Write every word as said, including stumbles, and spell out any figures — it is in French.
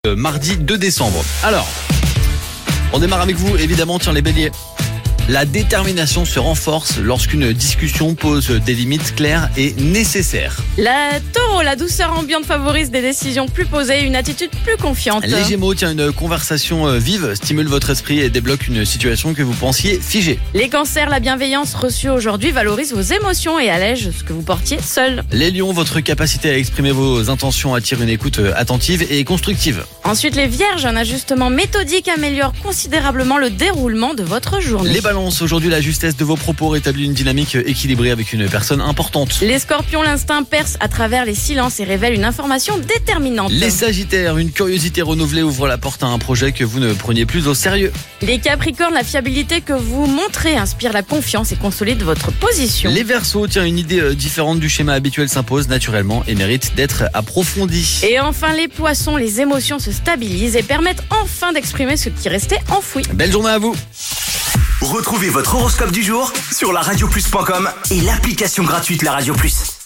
euh, mardi deux décembre. Alors, on démarre avec vous, évidemment, tiens les béliers. La détermination se renforce lorsqu'une discussion pose des limites claires et nécessaires. La taureau, la douceur ambiante favorise des décisions plus posées et une attitude plus confiante. Les gémeaux, tiens, une conversation vive stimule votre esprit et débloque une situation que vous pensiez figée. Les cancers, la bienveillance reçue aujourd'hui valorise vos émotions et allège ce que vous portiez seul. Les lions, votre capacité à exprimer vos intentions attire une écoute attentive et constructive. Ensuite, les vierges, un ajustement méthodique améliore considérablement le déroulement de votre journée. Les balances, aujourd'hui la justesse de vos propos rétablit une dynamique équilibrée avec une personne importante. Les scorpions, l'instinct perce à travers les silences et révèle une information déterminante. Les sagittaires, une curiosité renouvelée ouvre la porte à un projet que vous ne preniez plus au sérieux. Les capricornes, la fiabilité que vous montrez inspire la confiance et consolide votre position. Les verseaux, tiens, une idée différente du schéma habituel s'impose naturellement et mérite d'être approfondie. Et enfin les poissons, les émotions se stabilisent et permettent enfin d'exprimer ce qui restait enfoui. Belle journée à vous. Retrouvez votre horoscope du jour sur la radio plus point com et l'application gratuite La Radio Plus.